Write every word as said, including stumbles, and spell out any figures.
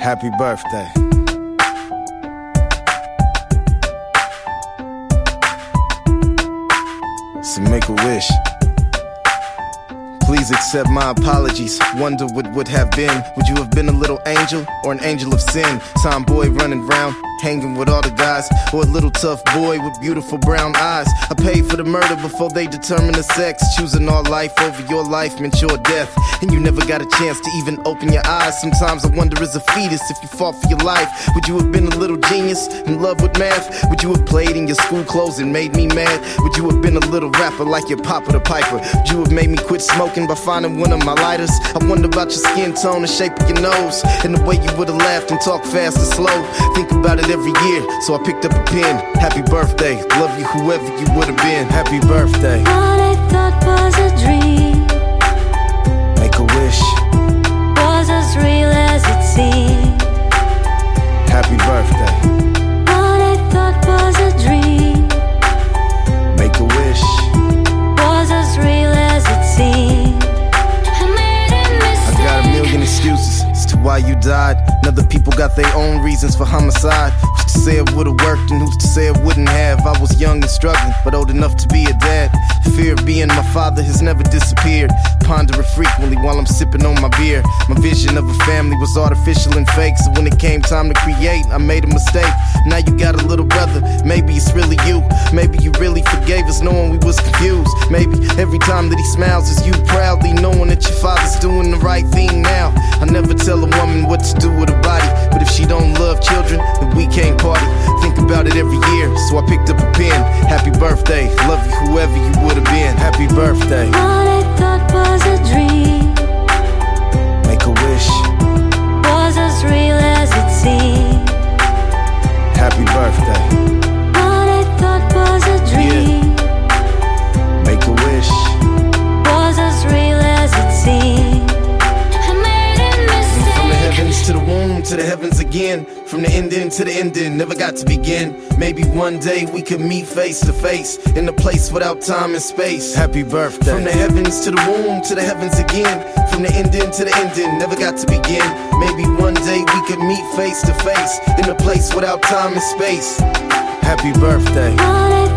Happy birthday. So make a wish. Please accept my apologies. Wonder what would have been. Would you have been a little angel or an angel of sin? Tomboy running round, hanging with all the guys, or a little tough boy with beautiful brown eyes? I paid for the murder before they determined the sex. Choosing our life over your life meant your death, and you never got a chance to even open your eyes. Sometimes I wonder, as a fetus, if you fought for your life, would you have been a little genius in love with math? Would you have played in your school clothes and made me mad? Would you have been a little rapper like your Papa the Piper? Would you have made me quit smoking by finding one of my lighters? I wonder about your skin tone and shape of your nose, and the way you would have laughed and talked fast or slow. Think about it every year, so I picked up a pen. Happy birthday, love you whoever you would have been. Happy birthday. What I thought was a dream, Make a wish. was as real as it seemed. Happy birthday. What I thought was a dream, Make a wish. was as real as it seemed. I made a I mistake. got a million excuses as to why you died, and other people got their own reasons for homicide. Who's to say it would've worked and who's to say it wouldn't have? I was young and struggling, but old enough to be a dad. Fear of being my father has never disappeared. Ponder it frequently while I'm sipping on my beer. My vision of a family was artificial and fake, so when it came time to create, I made a mistake. Now you got a little brother, maybe it's really you. Maybe you really forgave us knowing we was confused. Maybe every time that he smiles is you proudly knowing that your father's doing the right thing now. I never tell a woman what to do with her body, but if she don't love children, then we can't party. Think about it every year, so I picked up a pen. Happy birthday, love you whoever you would have been. Happy birthday. What I thought was a dream, Make a wish. was as real as it seemed. Happy birthday. What I thought was a dream, Make a wish. was as real as it seemed. I made a And from the mistake. heavens to the womb, to the heavens again. From the ending to the ending, never got to begin. Maybe one day we could meet face to face in a place without time and space. Happy birthday. From the heavens to the womb, to the heavens again. From the ending to the ending, never got to begin. Maybe one day we could meet face to face in a place without time and space. Happy birthday. What I